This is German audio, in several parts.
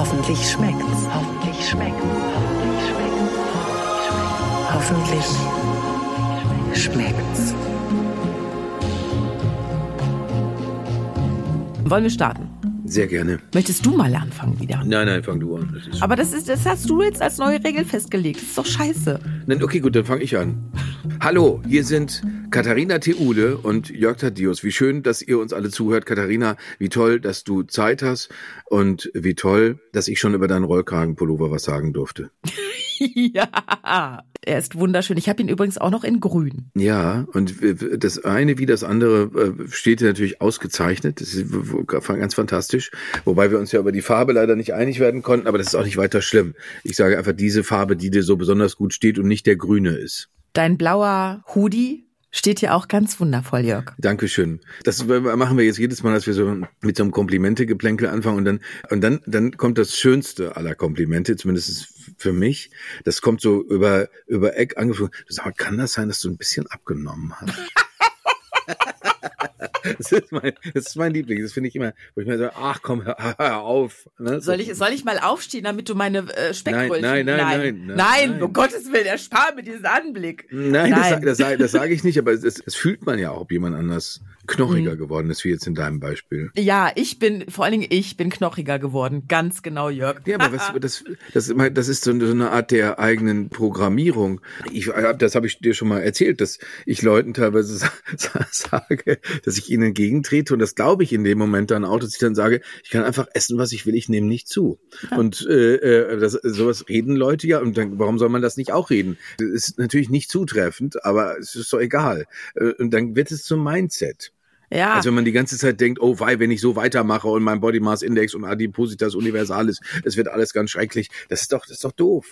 Hoffentlich schmeckt's. Hoffentlich schmeckt's. Hoffentlich schmeckt's. Wollen wir starten? Sehr gerne. Möchtest du mal anfangen wieder? Nein, fang du an. Aber das hast du jetzt als neue Regel festgelegt. Das ist doch scheiße. Nein, okay, gut, dann fange ich an. Hallo, hier sind Katharina Theule und Jörg Thaddeus. Wie schön, dass ihr uns alle zuhört. Katharina, wie toll, dass du Zeit hast und wie toll, dass ich schon über deinen Rollkragenpullover was sagen durfte. Ja, er ist wunderschön. Ich habe ihn übrigens auch noch in grün. Ja, und das eine wie das andere steht hier natürlich ausgezeichnet. Das ist ganz fantastisch. Wobei wir uns ja über die Farbe leider nicht einig werden konnten, aber das ist auch nicht weiter schlimm. Ich sage einfach diese Farbe, die dir so besonders gut steht und nicht der grüne ist. Dein blauer Hoodie steht hier auch ganz wundervoll, Jörg. Dankeschön. Das machen wir jetzt jedes Mal, dass wir so mit so einem Komplimente-Geplänkel anfangen und dann kommt das Schönste aller Komplimente, zumindest für mich. Das kommt so über Eck angeflogen. Du sagst, kann das sein, dass du ein bisschen abgenommen hast? Das ist mein Liebling. Das finde ich immer, wo ich mir sage, ach komm, hör auf. Ne? Soll ich mal aufstehen, damit du meine Speckröllchen... Nein, um Gottes Willen, erspar mir diesen Anblick. Nein. Das sage ich nicht, aber das fühlt man ja auch, ob jemand anders knochiger geworden ist, wie jetzt in deinem Beispiel. Ja, ich bin knochiger geworden. Ganz genau, Jörg. Ja, aber das ist so eine Art der eigenen Programmierung. Das habe ich dir schon mal erzählt, dass ich Leuten teilweise sage, dass ich ihnen entgegentrete und das glaube ich in dem Moment dann auch, dass ich dann sage, ich kann einfach essen, was ich will, ich nehme nicht zu. Ja. Und sowas reden Leute ja und dann, warum soll man das nicht auch reden? Das ist natürlich nicht zutreffend, aber es ist doch egal. Und dann wird es zum Mindset. Ja. Also wenn man die ganze Zeit denkt, oh wei, wenn ich so weitermache und mein Body Mass Index und Adipositas Universalis, das wird alles ganz schrecklich. Das ist doch doof.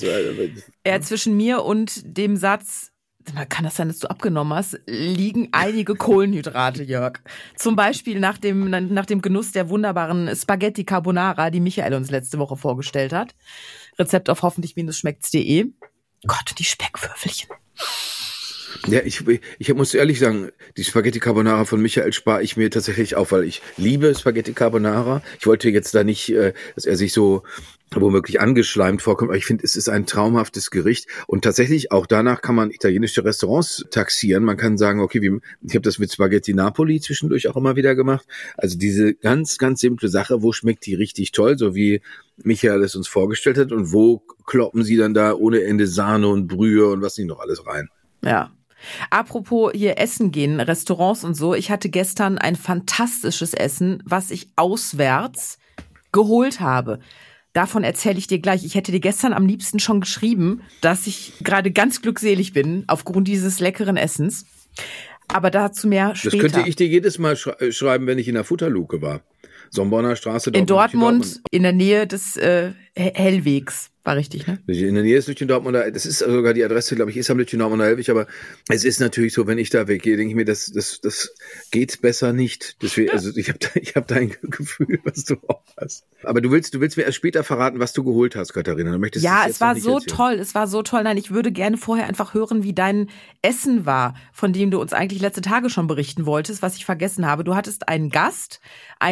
Zwischen mir und dem Satz, kann das sein, dass du abgenommen hast, liegen einige Kohlenhydrate, Jörg. Zum Beispiel nach dem Genuss der wunderbaren Spaghetti Carbonara, die Michael uns letzte Woche vorgestellt hat. Rezept auf hoffentlich-schmeckt's.de. Gott, die Speckwürfelchen. Ja, ich muss ehrlich sagen, die Spaghetti Carbonara von Michael spare ich mir tatsächlich auf, weil ich liebe Spaghetti Carbonara. Ich wollte jetzt da nicht, dass er sich so womöglich angeschleimt vorkommt, aber ich finde, es ist ein traumhaftes Gericht und tatsächlich auch danach kann man italienische Restaurants taxieren. Man kann sagen, okay, ich habe das mit Spaghetti Napoli zwischendurch auch immer wieder gemacht. Also diese ganz, ganz simple Sache, wo schmeckt die richtig toll, so wie Michael es uns vorgestellt hat und wo kloppen sie dann da ohne Ende Sahne und Brühe und was nicht noch alles rein. Ja. Apropos hier essen gehen, Restaurants und so. Ich hatte gestern ein fantastisches Essen, was ich auswärts geholt habe. Davon erzähle ich dir gleich. Ich hätte dir gestern am liebsten schon geschrieben, dass ich gerade ganz glückselig bin aufgrund dieses leckeren Essens. Aber dazu mehr später. Das könnte ich dir jedes Mal schreiben, wenn ich in der Futterluke war. Sombonner Straße. In Dortmund, in der Nähe des Hellwegs. War richtig, ne? In der Nähe ist Lütchen-Dortmunder, das ist sogar die Adresse, glaube ich, ist am Lütchen-Dortmunder Hellweg, aber es ist natürlich so, wenn ich da weggehe, denke ich mir, das geht besser nicht. Deswegen, also ich hab dein Gefühl, was du auch hast. Aber du willst mir erst später verraten, was du geholt hast, Katharina. Du möchtest ja, es es war so toll. Nein, ich würde gerne vorher einfach hören, wie dein Essen war, von dem du uns eigentlich letzte Tage schon berichten wolltest, was ich vergessen habe. Du hattest einen Gast,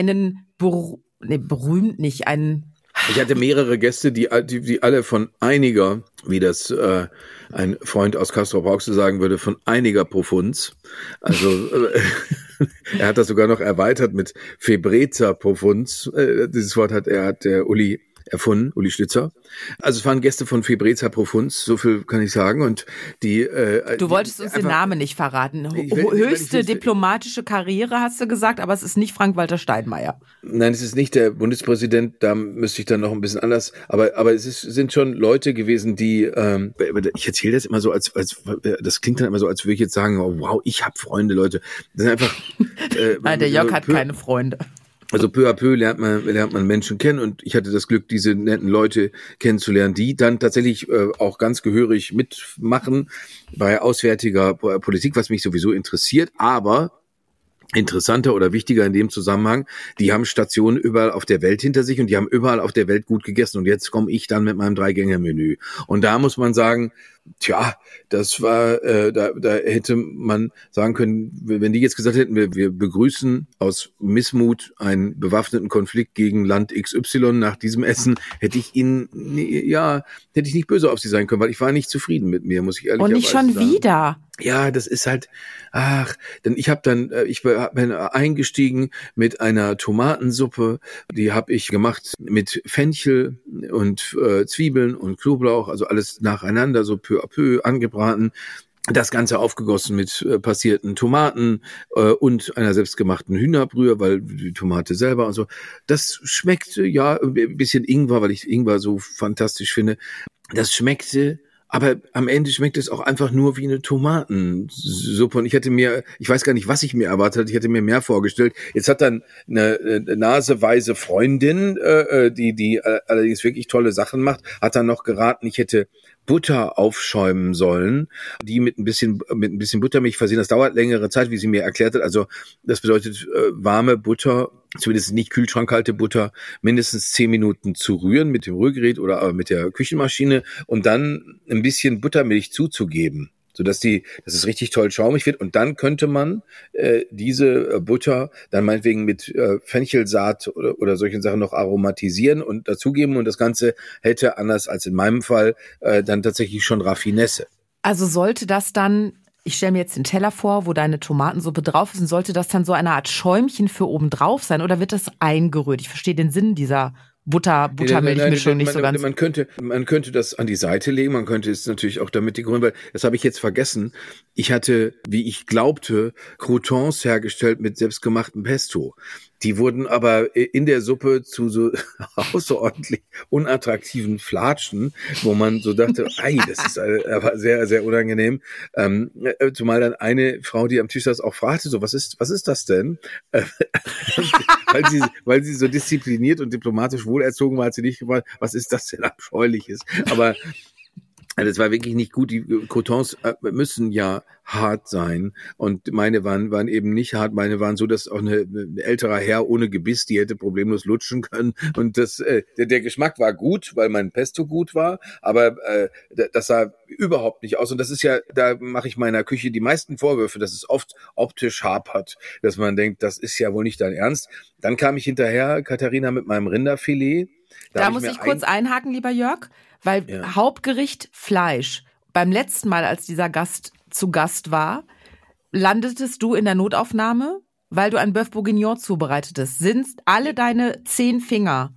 Ich hatte mehrere Gäste, die alle von einiger, wie das ein Freund aus Castrop-Rauxel sagen würde, von einiger Profunz. Also er hat das sogar noch erweitert mit Febrezer Profunz. Dieses Wort hat der Uli erfunden, Uli Schlitzer. Also es waren Gäste von Febrezer Profunz, so viel kann ich sagen. Und die du wolltest uns den Namen nicht verraten. Höchste diplomatische Karriere, hast du gesagt, aber es ist nicht Frank-Walter Steinmeier. Nein, es ist nicht der Bundespräsident, da müsste ich dann noch ein bisschen anders, aber sind schon Leute gewesen, die, ich erzähle das immer so, als das klingt dann immer so, als würde ich jetzt sagen, oh, wow, ich habe Freunde, Leute. Das sind einfach Nein, der Jörg hat keine Freunde. Also peu à peu lernt man Menschen kennen und ich hatte das Glück, diese netten Leute kennenzulernen, die dann tatsächlich auch ganz gehörig mitmachen bei auswärtiger Politik, was mich sowieso interessiert, aber interessanter oder wichtiger in dem Zusammenhang, die haben Stationen überall auf der Welt hinter sich und die haben überall auf der Welt gut gegessen und jetzt komme ich dann mit meinem 3-Gänge-Menü. Und da muss man sagen, Tja, das war, da hätte man sagen können, wenn die jetzt gesagt hätten, wir begrüßen aus Missmut einen bewaffneten Konflikt gegen Land XY nach diesem Essen, hätte ich nicht böse auf sie sein können, weil ich war nicht zufrieden mit mir, muss ich ehrlich sagen. Und nicht schon wieder. Ja, das ist halt, ich bin eingestiegen mit einer Tomatensuppe, die habe ich gemacht mit Fenchel und Zwiebeln und Knoblauch, also alles nacheinander, so peu à peu angebraten. Das Ganze aufgegossen mit passierten Tomaten und einer selbstgemachten Hühnerbrühe, weil die Tomate selber und so. Das schmeckte, ja, ein bisschen Ingwer, weil ich Ingwer so fantastisch finde. Das schmeckte, aber am Ende schmeckt es auch einfach nur wie eine Tomatensuppe. Und ich weiß gar nicht, was ich mir erwartet hatte, ich hätte mir mehr vorgestellt. Jetzt hat dann eine naseweise Freundin, die allerdings wirklich tolle Sachen macht, hat dann noch geraten, ich hätte Butter aufschäumen sollen, die mit ein bisschen Buttermilch versehen. Das dauert längere Zeit, wie sie mir erklärt hat. Also das bedeutet warme Butter, zumindest nicht kühlschrankkalte Butter, mindestens 10 Minuten zu rühren mit dem Rührgerät oder mit der Küchenmaschine und dann ein bisschen Buttermilch zuzugeben, sodass es richtig toll schaumig wird. Und dann könnte man diese Butter dann meinetwegen mit Fenchelsaat oder solchen Sachen noch aromatisieren und dazugeben. Und das Ganze hätte, anders als in meinem Fall, dann tatsächlich schon Raffinesse. Also sollte das dann, ich stelle mir jetzt den Teller vor, wo deine Tomatensuppe drauf ist, und sollte das dann so eine Art Schäumchen für oben drauf sein oder wird das eingerührt? Ich verstehe den Sinn dieser Buttermilchmischung nicht so ganz. Man könnte das an die Seite legen, man könnte es natürlich auch damit dekorieren, weil das habe ich jetzt vergessen. Ich hatte, wie ich glaubte, Croutons hergestellt mit selbstgemachtem Pesto. Die wurden aber in der Suppe zu so außerordentlich unattraktiven Flatschen, wo man so dachte, das ist aber sehr, sehr unangenehm. Zumal dann eine Frau, die am Tisch saß, auch fragte so, was ist das denn? Weil sie so diszipliniert und diplomatisch wohlerzogen war, hat sie nicht gefragt, was ist das denn Abscheuliches? Aber das war wirklich nicht gut. Die Croutons müssen ja hart sein. Und meine waren eben nicht hart. Meine waren so, dass auch ein älterer Herr ohne Gebiss, die hätte problemlos lutschen können. Und der Geschmack war gut, weil mein Pesto gut war. Aber das sah überhaupt nicht aus. Und das ist ja, da mache ich meiner Küche die meisten Vorwürfe, dass es oft optisch hapert. Dass man denkt, das ist ja wohl nicht dein Ernst. Dann kam ich hinterher, Katharina, mit meinem Rinderfilet. Da muss ich kurz einhaken, lieber Jörg. Weil Hauptgericht Fleisch. Beim letzten Mal, als dieser Gast zu Gast war, landetest du in der Notaufnahme, weil du ein Bœuf Bourguignon zubereitetest. Sind alle deine 10 Finger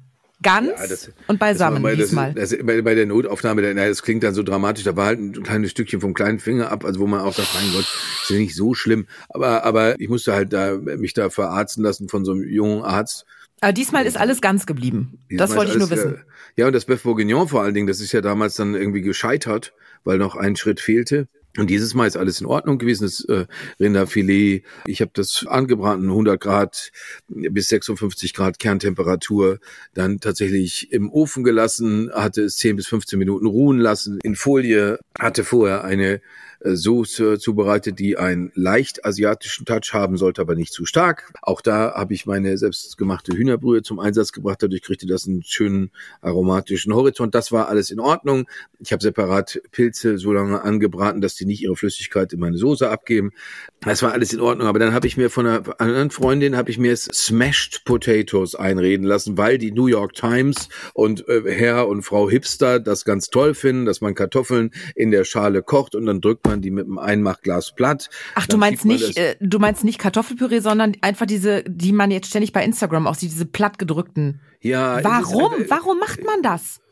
ganz und beisammen diesmal? Bei der Notaufnahme, das klingt dann so dramatisch, da war halt ein kleines Stückchen vom kleinen Finger ab, also wo man auch sagt, mein Gott, ist ja nicht so schlimm. Aber ich musste halt mich da verarzten lassen von so einem jungen Arzt. Aber diesmal ist alles ganz geblieben. Das wollte ich nur wissen. Ja, und das Bœuf Bourguignon vor allen Dingen, das ist ja damals dann irgendwie gescheitert, weil noch ein Schritt fehlte. Und dieses Mal ist alles in Ordnung gewesen, das Rinderfilet. Ich habe das angebraten, 100 Grad bis 56 Grad Kerntemperatur, dann tatsächlich im Ofen gelassen, hatte es 10 bis 15 Minuten ruhen lassen, in Folie, hatte vorher eine Soße zubereitet, die einen leicht asiatischen Touch haben sollte, aber nicht zu stark. Auch da habe ich meine selbstgemachte Hühnerbrühe zum Einsatz gebracht. Dadurch kriegte das einen schönen aromatischen Horizont. Das war alles in Ordnung. Ich habe separat Pilze so lange angebraten, dass die nicht ihre Flüssigkeit in meine Soße abgeben. Das war alles in Ordnung. Aber dann habe ich mir von einer anderen Freundin Smashed Potatoes einreden lassen, weil die New York Times und Herr und Frau Hipster das ganz toll finden, dass man Kartoffeln in der Schale kocht und dann drückt man die mit einem Einmachglas platt. Ach, du meinst nicht Kartoffelpüree, sondern einfach diese, die man jetzt ständig bei Instagram auch sieht, diese plattgedrückten. Ja. Warum macht man das?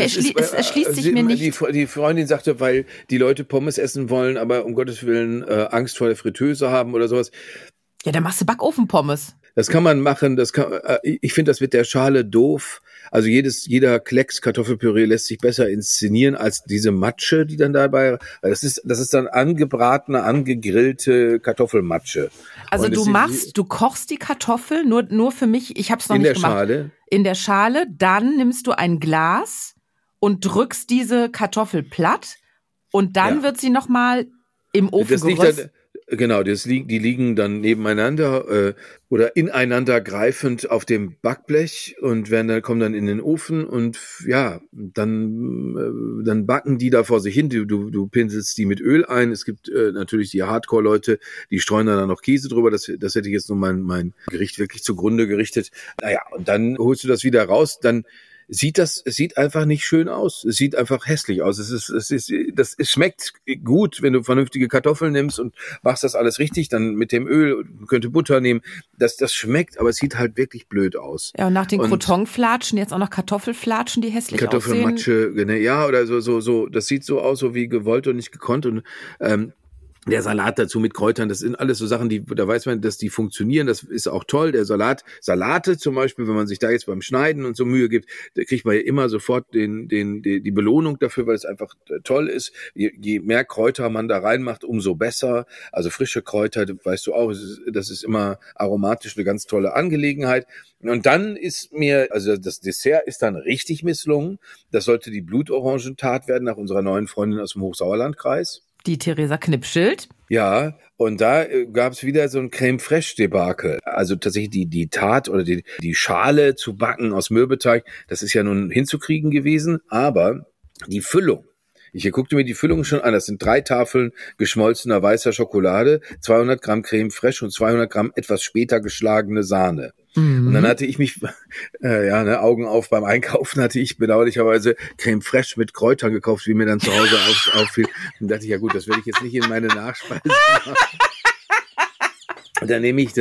Es erschließt sich mir nicht. Die Freundin sagte, weil die Leute Pommes essen wollen, aber um Gottes Willen Angst vor der Fritteuse haben oder sowas. Ja, dann machst du Backofenpommes. Das kann man machen. Ich finde, das mit der Schale doof. Also jeder Klecks Kartoffelpüree lässt sich besser inszenieren als diese Matsche, die dann dabei. Das ist dann angebratene, angegrillte Kartoffelmatsche. Also du kochst die Kartoffel nur für mich. Ich habe es noch nicht gemacht. Schale. In der Schale. Dann nimmst du ein Glas und drückst diese Kartoffel platt und dann wird sie noch mal im Ofen geröstet. Genau, die liegen dann nebeneinander oder ineinander greifend auf dem Backblech und kommen dann in den Ofen und ja, dann backen die da vor sich hin. Du pinselst die mit Öl ein. Es gibt natürlich die Hardcore-Leute, die streuen dann noch Käse drüber. Das hätte ich jetzt nur mein Gericht wirklich zugrunde gerichtet. Naja, und dann holst du das wieder raus, dann es sieht einfach nicht schön aus. Es sieht einfach hässlich aus. Es schmeckt gut, wenn du vernünftige Kartoffeln nimmst und machst das alles richtig, dann mit dem Öl, könnte Butter nehmen. Das schmeckt, aber es sieht halt wirklich blöd aus. Ja, und nach den Croutons-Flatschen jetzt auch noch Kartoffelflatschen, die hässlich aussehen. Kartoffelmatsche, ja, oder so, das sieht so aus, so wie gewollt und nicht gekonnt und, der Salat dazu mit Kräutern, das sind alles so Sachen, da weiß man, dass die funktionieren, das ist auch toll. Der Salate zum Beispiel, wenn man sich da jetzt beim Schneiden und so Mühe gibt, da kriegt man ja immer sofort die Belohnung dafür, weil es einfach toll ist. Je mehr Kräuter man da reinmacht, umso besser. Also frische Kräuter, weißt du auch, das ist immer aromatisch eine ganz tolle Angelegenheit. Und dann also das Dessert ist dann richtig misslungen. Das sollte die Blutorangentat werden nach unserer neuen Freundin aus dem Hochsauerlandkreis. Die Theresa Knipschild. Ja, und da gab's wieder so ein Creme-Fraiche-Debakel. Also tatsächlich die Tat oder die Schale zu backen aus Mürbeteig, das ist ja nun hinzukriegen gewesen, aber die Füllung. Ich guckte mir die Füllung schon an. Das sind 3 Tafeln geschmolzener weißer Schokolade, 200 Gramm Creme Fraiche und 200 Gramm etwas später geschlagene Sahne. Und dann hatte ich mich, Augen auf beim Einkaufen, hatte ich bedauerlicherweise Creme Fraiche mit Kräutern gekauft, wie mir dann zu Hause auffiel. Und dachte ich, ja gut, das werde ich jetzt nicht in meine Nachspeise machen. Dann nehme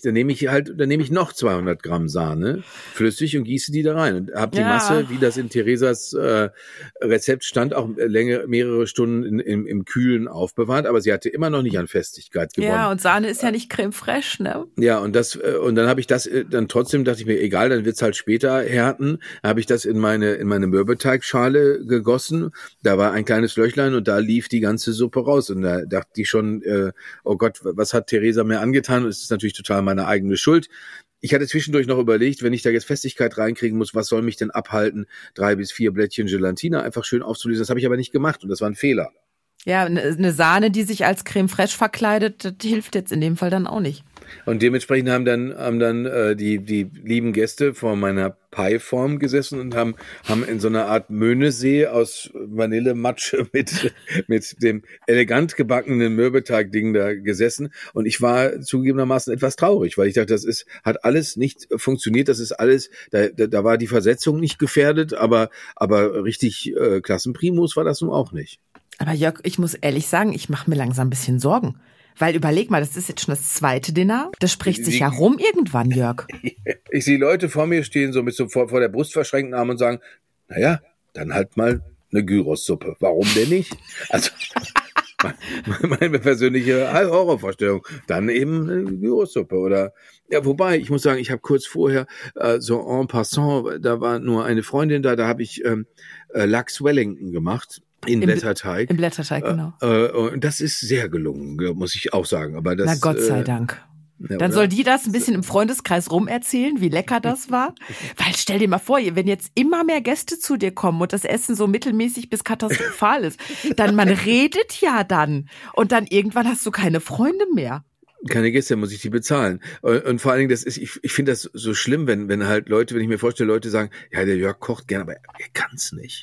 ich noch 200 Gramm Sahne flüssig und gieße die da rein und habe die Masse, wie das in Theresas Rezept stand, auch mehrere Stunden im Kühlen aufbewahrt, aber sie hatte immer noch nicht an Festigkeit gewonnen. Ja, und Sahne ist ja nicht Creme Fraiche, ne? Ja, und dann habe ich das dann trotzdem, dachte ich mir, egal, dann wird's halt später härten, habe ich das in meine Mürbeteigschale gegossen, da war ein kleines Löchlein und da lief die ganze Suppe raus und da dachte ich schon, oh Gott, was hat Theresa mir angetan? Es ist natürlich total meine eigene Schuld. Ich hatte zwischendurch noch überlegt, wenn ich da jetzt Festigkeit reinkriegen muss, was soll mich denn abhalten, 3 bis 4 Blättchen Gelatine einfach schön aufzulösen. Das habe ich aber nicht gemacht und das war ein Fehler. Ja, eine Sahne, die sich als Creme Fraiche verkleidet, das hilft jetzt in dem Fall dann auch nicht. Und dementsprechend haben dann die lieben Gäste vor meiner Pie-Form gesessen und haben in so einer Art Möhnesee aus Vanillematsche mit dem elegant gebackenen Mürbeteig-Ding da gesessen. Und ich war zugegebenermaßen etwas traurig, weil ich dachte, hat alles nicht funktioniert. Das ist alles, da war die Versetzung nicht gefährdet, aber richtig Klassenprimus war das nun auch nicht. Aber Jörg, ich muss ehrlich sagen, ich mache mir langsam ein bisschen Sorgen. Weil überleg mal, das ist jetzt schon das 2. Dinner. Das spricht sich ja rum irgendwann, Jörg. Ich sehe Leute vor mir stehen, so mit so vor der Brust verschränkten Armen und sagen, naja, dann halt mal eine Gyros-Suppe. Warum denn nicht? Also meine persönliche Horrorvorstellung. Dann eben eine Gyros-Suppe oder ja, wobei, ich muss sagen, ich habe kurz vorher so en passant, da war nur eine Freundin da habe ich Lachs Wellington gemacht. In Blätterteig. Im Blätterteig, genau. Und das ist sehr gelungen, muss ich auch sagen. Aber das, na Gott sei Dank. Ja, dann soll die das ein bisschen im Freundeskreis rumerzählen, wie lecker das war. Weil stell dir mal vor, wenn jetzt immer mehr Gäste zu dir kommen und das Essen so mittelmäßig bis katastrophal ist, dann man redet ja dann. Und dann irgendwann hast du keine Freunde mehr. Keine Gäste, muss ich die bezahlen. Und vor allen Dingen, ich finde das so schlimm, wenn halt Leute, wenn ich mir vorstelle, Leute sagen, ja, der Jörg kocht gerne, aber er kann's nicht.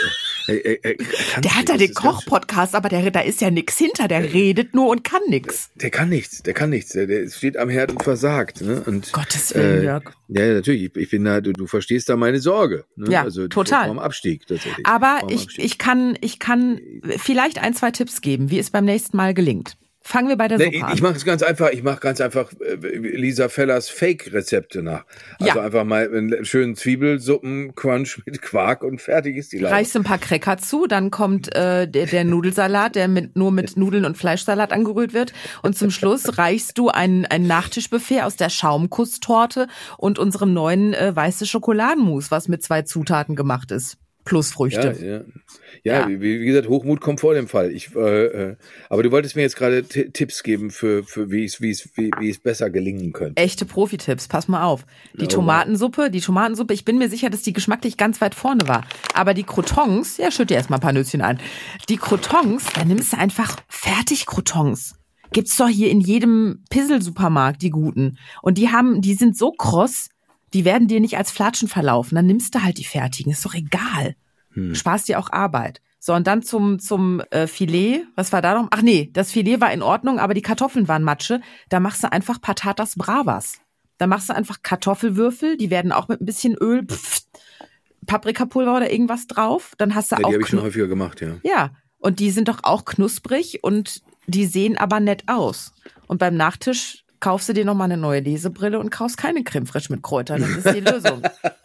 Der hat da den Koch-Podcast, aber da ist ja nix hinter, der redet nur und kann nix. Der kann nichts. Der steht am Herd und versagt. Ne? Und, Gottes Willen, Jörg. Ja, natürlich. Ich bin da, du verstehst da meine Sorge. Ne? Ja, also total. Vorm Abstieg tatsächlich. Aber ich kann vielleicht 1, 2 Tipps geben, wie es beim nächsten Mal gelingt. Fangen wir bei der Suppe an. Ich mache es ganz einfach. Ich mache ganz einfach Lisa Fellers Fake-Rezepte nach. Also einfach mal einen schönen Zwiebelsuppen-Crunch mit Quark und fertig ist die Laube. Reichst ein paar Cracker zu, dann kommt der Nudelsalat, der nur mit Nudeln und Fleischsalat angerührt wird. Und zum Schluss reichst du ein Nachtischbuffet aus der Schaumkusstorte und unserem neuen weiße Schokoladenmus, was mit 2 Zutaten gemacht ist. Plus Früchte. Ja. Wie gesagt, Hochmut kommt vor dem Fall. Aber du wolltest mir jetzt gerade Tipps geben für wie es besser gelingen könnte. Echte Profi-Tipps, pass mal auf. Die Tomatensuppe, ich bin mir sicher, dass die geschmacklich ganz weit vorne war. Aber die Croutons, ja, schütt dir erstmal ein paar Nüsschen ein. Die Croutons, da nimmst du einfach Fertig-Croutons. Gibt's doch hier in jedem Pissel-Supermarkt, die guten. Und die sind so kross, die werden dir nicht als Flatschen verlaufen. Dann nimmst du halt die fertigen, ist doch egal. Sparst dir auch Arbeit. So, und dann zum Filet, was war da noch? Ach nee, das Filet war in Ordnung, aber die Kartoffeln waren Matsche. Da machst du einfach Patatas Bravas. Da machst du einfach Kartoffelwürfel, die werden auch mit ein bisschen Öl, Paprikapulver oder irgendwas drauf. Dann hast du auch die habe ich schon häufiger gemacht, ja. Ja, und die sind doch auch knusprig und die sehen aber nett aus. Und beim Nachtisch kaufst du dir nochmal eine neue Lesebrille und kaufst keine Creme fraiche mit Kräutern. Das ist die Lösung.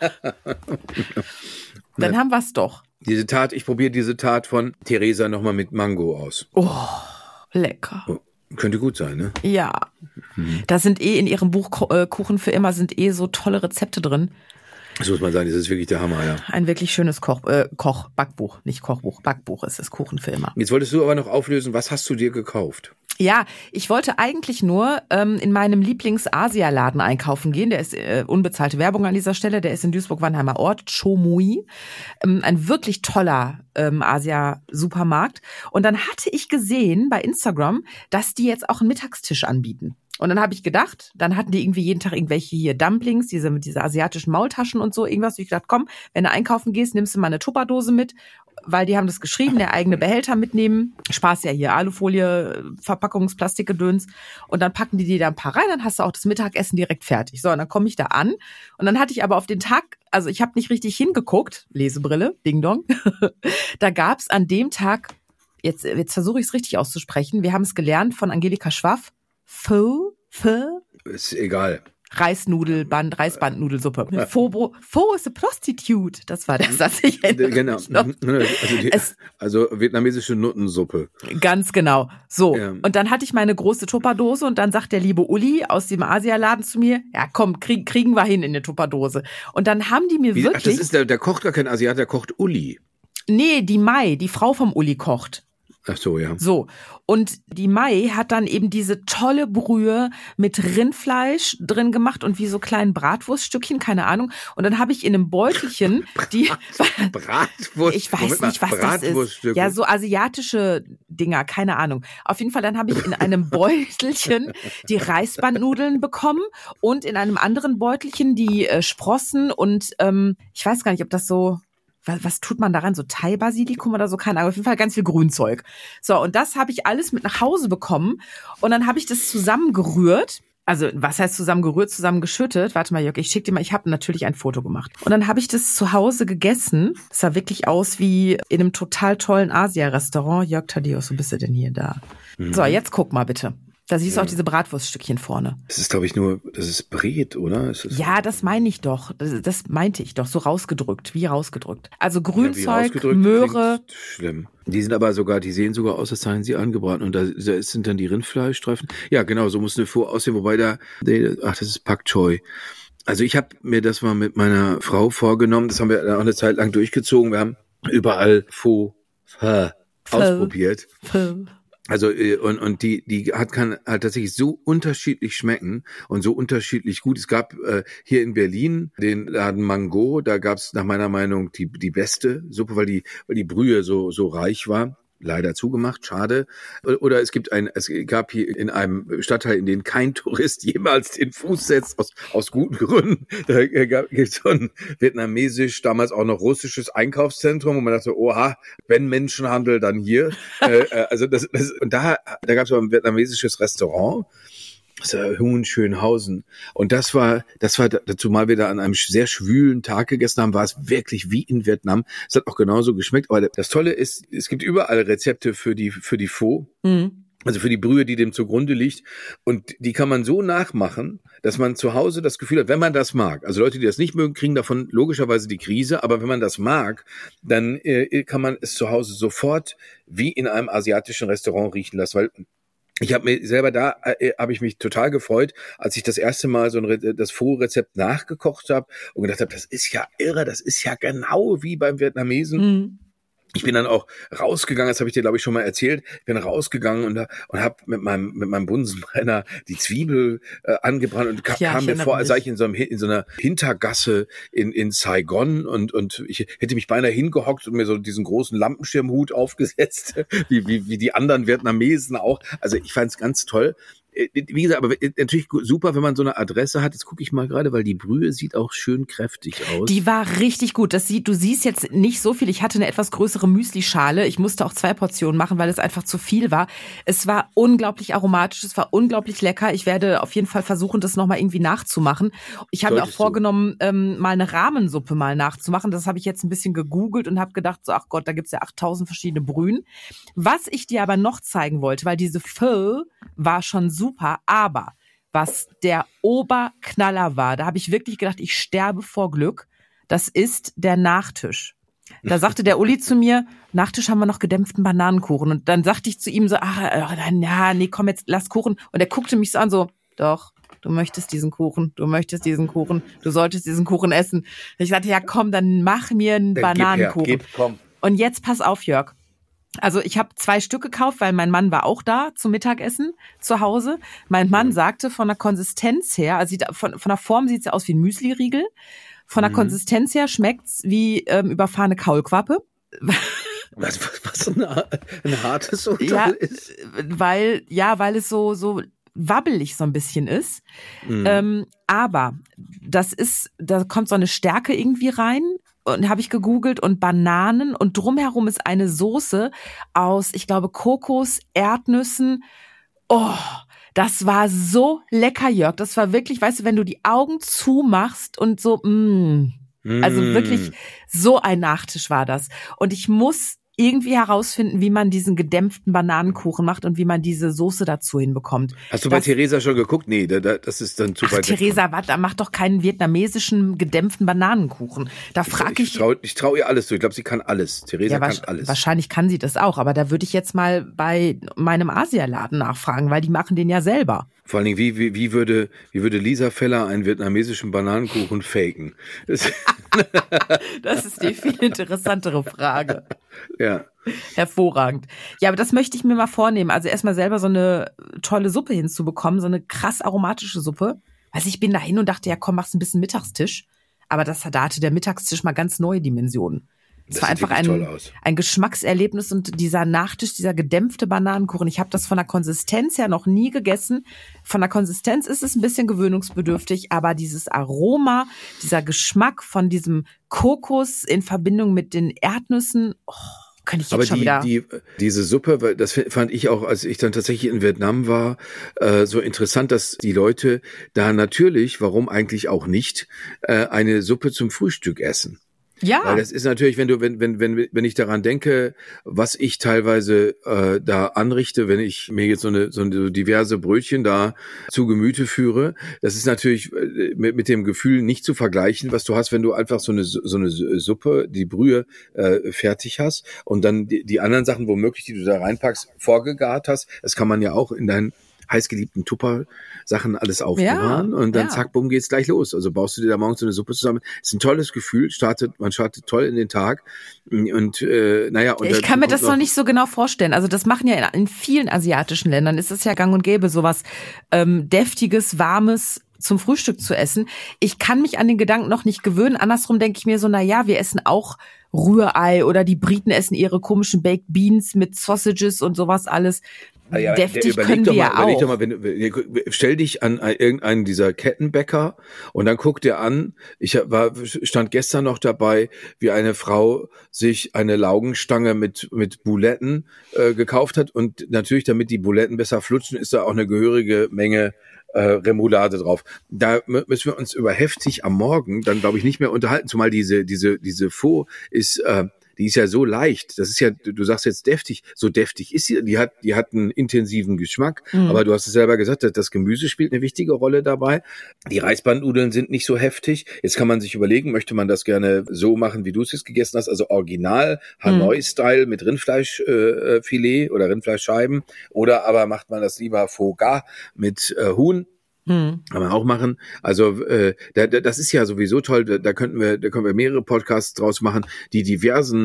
Dann haben wir's doch. Ich probiere diese Tat von Theresa nochmal mit Mango aus. Oh, lecker. Oh, könnte gut sein, ne? Ja. Da sind in ihrem Buch Kuchen für immer sind so tolle Rezepte drin. Das muss man sagen, das ist wirklich der Hammer, ja. Ein wirklich schönes Backbuch, nicht Kochbuch, Backbuch ist es, Kuchen für immer. Jetzt wolltest du aber noch auflösen, was hast du dir gekauft? Ja, ich wollte eigentlich nur in meinem Lieblings-Asia-Laden einkaufen gehen. Der ist unbezahlte Werbung an dieser Stelle. Der ist in Duisburg-Wannheimer Ort, Chomui. Ein wirklich toller Asia-Supermarkt. Und dann hatte ich gesehen bei Instagram, dass die jetzt auch einen Mittagstisch anbieten. Und dann habe ich gedacht, dann hatten die irgendwie jeden Tag irgendwelche hier Dumplings, diese asiatischen Maultaschen und so irgendwas. Und ich dachte, komm, wenn du einkaufen gehst, nimmst du mal eine Tupperdose mit, weil die haben das geschrieben, der eigene Behälter mitnehmen. Spaß ja hier, Alufolie, Verpackungsplastikgedöns. Und dann packen die da ein paar rein, dann hast du auch das Mittagessen direkt fertig. So, und dann komme ich da an. Und dann hatte ich aber auf den Tag, also ich habe nicht richtig hingeguckt, Lesebrille, Ding Dong. Da gab's an dem Tag, jetzt versuche ich es richtig auszusprechen, wir haben es gelernt von Angelika Schwaff, Pho? Ist egal. Reisbandnudelsuppe. Pho is a prostitute. Das war der Satz. Genau. Also vietnamesische Nuttensuppe. Ganz genau. So. Ja. Und dann hatte ich meine große Tupperdose und dann sagt der liebe Uli aus dem Asialaden zu mir, ja komm, kriegen wir hin in eine Tupperdose. Und dann haben die mir wirklich... Ach, das ist der kocht gar kein Asiat, der kocht Uli. Nee, die Mai, die Frau vom Uli kocht. Ach so, ja. So. Und die Mai hat dann eben diese tolle Brühe mit Rindfleisch drin gemacht und wie so kleinen Bratwurststückchen, keine Ahnung. Und dann habe ich in einem Beutelchen die Bratwurst. Ich weiß nicht, was das ist. Ja, so asiatische Dinger, keine Ahnung. Auf jeden Fall, dann habe ich in einem Beutelchen die Reisbandnudeln bekommen und in einem anderen Beutelchen die Sprossen und ich weiß gar nicht, ob das so... Was tut man da rein? So Thai-Basilikum oder so? Keine Ahnung. Auf jeden Fall ganz viel Grünzeug. So, und das habe ich alles mit nach Hause bekommen. Und dann habe ich das zusammengerührt. Also, was heißt zusammengerührt, zusammengeschüttet? Warte mal, Jörg, ich schick dir mal. Ich habe natürlich ein Foto gemacht. Und dann habe ich das zu Hause gegessen. Das sah wirklich aus wie in einem total tollen Asia-Restaurant. Jörg Thaddeus, wo bist du denn hier da? So, jetzt guck mal bitte. Da siehst du auch diese Bratwurststückchen vorne. Das ist, glaube ich, das ist Bret, oder? Ja, das meine ich doch. Das meinte ich doch. So rausgedrückt, wie rausgedrückt. Also Grünzeug, ja, Möhre. Schlimm. Die sehen sogar aus, als seien sie angebraten. Und da sind dann die Rindfleischstreifen. Ja, genau, so muss eine Pho aussehen. Wobei das ist Pak Choi. Also ich habe mir das mal mit meiner Frau vorgenommen. Das haben wir auch eine Zeit lang durchgezogen. Wir haben überall Pho ausprobiert. Pho. Also und die kann halt tatsächlich so unterschiedlich schmecken und so unterschiedlich gut. Es gab hier in Berlin den Laden Mango, da gab's nach meiner Meinung die beste Suppe, weil die Brühe so reich war. Leider zugemacht, schade. Oder es gab hier in einem Stadtteil, in den kein Tourist jemals den Fuß setzt, aus guten Gründen. Da gibt's so ein vietnamesisch, damals auch noch russisches Einkaufszentrum, wo man dachte, oha, wenn Menschenhandel, dann hier. Und da gab's auch ein vietnamesisches Restaurant. Das ist Hohenschönhausen. Und das war, zumal wir da an einem sehr schwülen Tag gegessen haben, war es wirklich wie in Vietnam. Es hat auch genauso geschmeckt. Aber das Tolle ist, es gibt überall Rezepte für die Pho. Mhm. Also für die Brühe, die dem zugrunde liegt. Und die kann man so nachmachen, dass man zu Hause das Gefühl hat, wenn man das mag. Also Leute, die das nicht mögen, kriegen davon logischerweise die Krise. Aber wenn man das mag, dann kann man es zu Hause sofort wie in einem asiatischen Restaurant riechen lassen. Weil ich habe mir selber habe ich mich total gefreut, als ich das erste Mal das Pho-Rezept nachgekocht habe und gedacht habe, das ist ja irre, das ist ja genau wie beim Vietnamesen. Mhm. Ich bin dann auch rausgegangen, das habe ich dir, glaube ich, schon mal erzählt. Ich bin rausgegangen und habe mit meinem Bunsenbrenner die Zwiebel angebrannt und kam mir vor, als sei ich in so einer Hintergasse in Saigon und ich hätte mich beinahe hingehockt und mir so diesen großen Lampenschirmhut aufgesetzt, wie die anderen Vietnamesen auch. Also ich fand es ganz toll. Wie gesagt, aber natürlich super, wenn man so eine Adresse hat. Jetzt gucke ich mal gerade, weil die Brühe sieht auch schön kräftig aus. Die war richtig gut. Du siehst jetzt nicht so viel. Ich hatte eine etwas größere Müslischale. Ich musste auch 2 Portionen machen, weil es einfach zu viel war. Es war unglaublich aromatisch. Es war unglaublich lecker. Ich werde auf jeden Fall versuchen, das nochmal irgendwie nachzumachen. Ich habe mir auch vorgenommen, mal eine Rahmensuppe mal nachzumachen. Das habe ich jetzt ein bisschen gegoogelt und habe gedacht, so, ach Gott, da gibt's ja 8000 verschiedene Brühen. Was ich dir aber noch zeigen wollte, weil diese Pho war schon super, aber was der Oberknaller war, da habe ich wirklich gedacht, ich sterbe vor Glück, das ist der Nachtisch. Da sagte der Uli zu mir, Nachtisch haben wir noch gedämpften Bananenkuchen. Und dann sagte ich zu ihm so, nee, komm jetzt, lass Kuchen. Und er guckte mich so an, so, doch, du möchtest diesen Kuchen, du solltest diesen Kuchen essen. Ich sagte, ja komm, dann mach mir einen Bananenkuchen. Komm. Und jetzt pass auf, Jörg. Also ich habe 2 Stück gekauft, weil mein Mann war auch da zum Mittagessen zu Hause. Mein Mann sagte, von der Konsistenz her, also von der Form sieht es aus wie ein Müsli-Riegel. Von der Konsistenz her schmeckt's wie überfahrene Kaulquappe. Was ein hartes Urteil ist. Weil es so wabbelig so ein bisschen ist. Aber da kommt so eine Stärke irgendwie rein. Und habe ich gegoogelt und Bananen und drumherum ist eine Soße aus, ich glaube, Kokos, Erdnüssen. Oh, das war so lecker, Jörg. Das war wirklich, weißt du, wenn du die Augen zumachst und so, also wirklich so ein Nachtisch war das. Und ich muss irgendwie herausfinden, wie man diesen gedämpften Bananenkuchen macht und wie man diese Soße dazu hinbekommt. Hast du bei Theresa schon geguckt? Nee, das ist dann zu weit. Theresa, da macht doch keinen vietnamesischen gedämpften Bananenkuchen. Da frage ich. Ich trau ihr alles zu. Ich glaube, sie kann alles. Theresa kann alles. Wahrscheinlich kann sie das auch, aber da würde ich jetzt mal bei meinem Asialaden nachfragen, weil die machen den ja selber. Vor allen Dingen, wie würde Lisa Feller einen vietnamesischen Bananenkuchen faken? Das ist die viel interessantere Frage. Ja. Hervorragend. Ja, aber das möchte ich mir mal vornehmen. Also erstmal selber so eine tolle Suppe hinzubekommen, so eine krass aromatische Suppe. Also ich bin da hin und dachte, ja komm, machst ein bisschen Mittagstisch. Aber da hatte der Mittagstisch mal ganz neue Dimensionen. Es war einfach ein Geschmackserlebnis und dieser Nachtisch, dieser gedämpfte Bananenkuchen. Ich habe das von der Konsistenz her noch nie gegessen. Von der Konsistenz ist es ein bisschen gewöhnungsbedürftig, aber dieses Aroma, dieser Geschmack von diesem Kokos in Verbindung mit den Erdnüssen, kann ich jetzt schon wieder. Diese Suppe, das fand ich auch, als ich dann tatsächlich in Vietnam war, so interessant, dass die Leute da natürlich, warum eigentlich auch nicht, eine Suppe zum Frühstück essen. Ja. Weil das ist natürlich, wenn ich daran denke, was ich teilweise da anrichte, wenn ich mir jetzt so diverse Brötchen da zu Gemüte führe, das ist natürlich mit dem Gefühl nicht zu vergleichen, was du hast, wenn du einfach so eine Suppe, die Brühe fertig hast und dann die anderen Sachen womöglich, die du da reinpackst, vorgegart hast. Das kann man ja auch in deinen heißgeliebten Tupper-Sachen alles aufbewahren und dann zack, bumm, geht's gleich los. Also baust du dir da morgens so eine Suppe zusammen. Ist ein tolles Gefühl, man startet toll in den Tag und ich kann mir das noch nicht so genau vorstellen. Also das machen ja in vielen asiatischen Ländern, ist es ja gang und gäbe, sowas deftiges, warmes zum Frühstück zu essen. Ich kann mich an den Gedanken noch nicht gewöhnen. Andersrum denke ich mir so, wir essen auch Rührei oder die Briten essen ihre komischen Baked Beans mit Sausages und sowas alles. Ja, deftig können wir ja auch. Überleg doch mal, stell dich an irgendeinen dieser Kettenbäcker und dann guck dir an, stand gestern noch dabei, wie eine Frau sich eine Laugenstange mit Buletten gekauft hat und natürlich, damit die Buletten besser flutschen, ist da auch eine gehörige Menge Remoulade drauf. Da müssen wir uns über heftig am Morgen dann, glaube ich, nicht mehr unterhalten, zumal diese Pho ist die ist ja so leicht. Das ist ja, du sagst jetzt deftig, so deftig ist sie. Die hat einen intensiven Geschmack. Aber du hast es selber gesagt, das Gemüse spielt eine wichtige Rolle dabei. Die Reisbandnudeln sind nicht so heftig. Jetzt kann man sich überlegen, möchte man das gerne so machen, wie du es jetzt gegessen hast, also original Hanoi-Style mit Rindfleischfilet oder Rindfleischscheiben, oder aber macht man das lieber Pho Ga mit Huhn. Kann man auch machen. Also das ist ja sowieso toll. Da können wir mehrere Podcasts draus machen, die diversen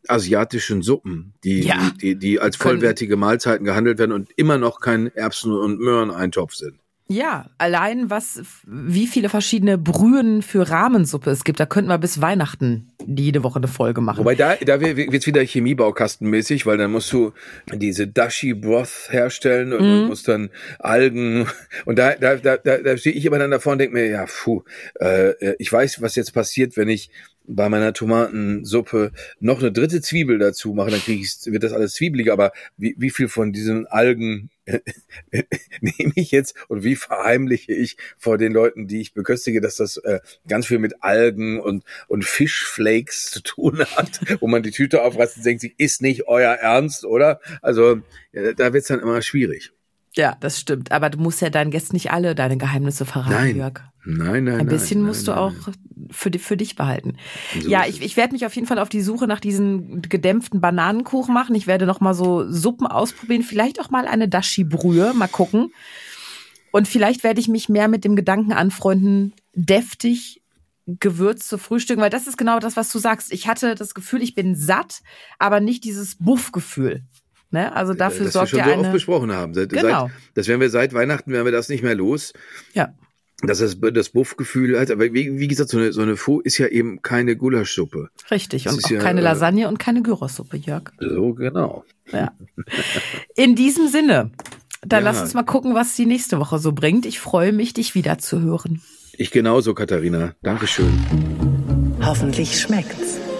asiatischen Suppen, die als vollwertige Mahlzeiten gehandelt werden und immer noch kein Erbsen- und Möhreneintopf sind. Ja, allein wie viele verschiedene Brühen für Rahmensuppe es gibt, da könnten wir bis Weihnachten jede Woche eine Folge machen. Wobei da wird's wieder chemiebaukastenmäßig, weil dann musst du diese Dashi Broth herstellen und musst dann Algen und da stehe ich immer dann davor und denke mir, ja, ich weiß, was jetzt passiert, wenn ich bei meiner Tomatensuppe noch eine dritte Zwiebel dazu mache, dann wird das alles zwiebeliger, aber wie viel von diesen Algen nehme ich jetzt und wie verheimliche ich vor den Leuten, die ich beköstige, dass das ganz viel mit Algen und Fischflakes zu tun hat, wo man die Tüte aufreißt und denkt sich, ist nicht euer Ernst, oder? Also da wird's dann immer schwierig. Ja, das stimmt. Aber du musst ja deinen Gästen nicht alle deine Geheimnisse verraten, Jörg. Nein. Ein bisschen musst du auch für dich behalten. So ja, ich werde mich auf jeden Fall auf die Suche nach diesen gedämpften Bananenkuchen machen. Ich werde noch mal so Suppen ausprobieren. Vielleicht auch mal eine Dashi-Brühe. Mal gucken. Und vielleicht werde ich mich mehr mit dem Gedanken anfreunden, deftig Gewürz zu frühstücken. Weil das ist genau das, was du sagst. Ich hatte das Gefühl, ich bin satt, aber nicht dieses Buff-Gefühl. Ne? Also dafür sorgt ja eine... Das wir schon so oft besprochen haben. Das werden wir seit Weihnachten, werden wir das nicht mehr los. Ja. Dass das Buffgefühl hat, aber wie gesagt, so eine Pho ist ja eben keine Gulaschsuppe. Richtig, und auch keine Lasagne und keine Gyrossuppe, Jörg. So, genau. Ja. In diesem Sinne, dann lass uns mal gucken, was die nächste Woche so bringt. Ich freue mich, dich wieder zu hören. Ich genauso, Katharina. Dankeschön. Hoffentlich schmeckt's.